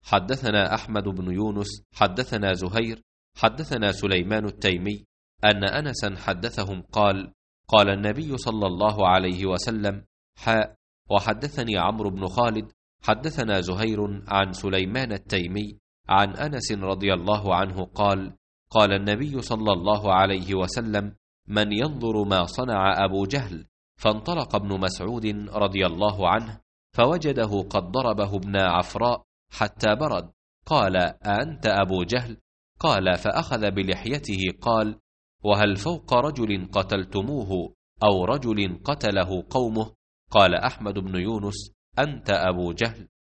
حدثنا أحمد بن يونس حدثنا زهير حدثنا سليمان التيمي أن أنسا حدثهم قال: قال النبي صلى الله عليه وسلم: وحدثني عمرو بن خالد حدثنا زهير عن سليمان التيمي عن أنس رضي الله عنه قال: قال النبي صلى الله عليه وسلم: من ينظر ما صنع أبو جهل. فانطلق ابن مسعود رضي الله عنه فوجده قد ضربه ابن عفراء حتى برد. قال: أأنت أبو جهل؟ قال: فأخذ بلحيته قال: وهل فوق رجل قتلتموه أو رجل قتله قومه؟ قال أحمد بن يونس: أنت أبو جهل.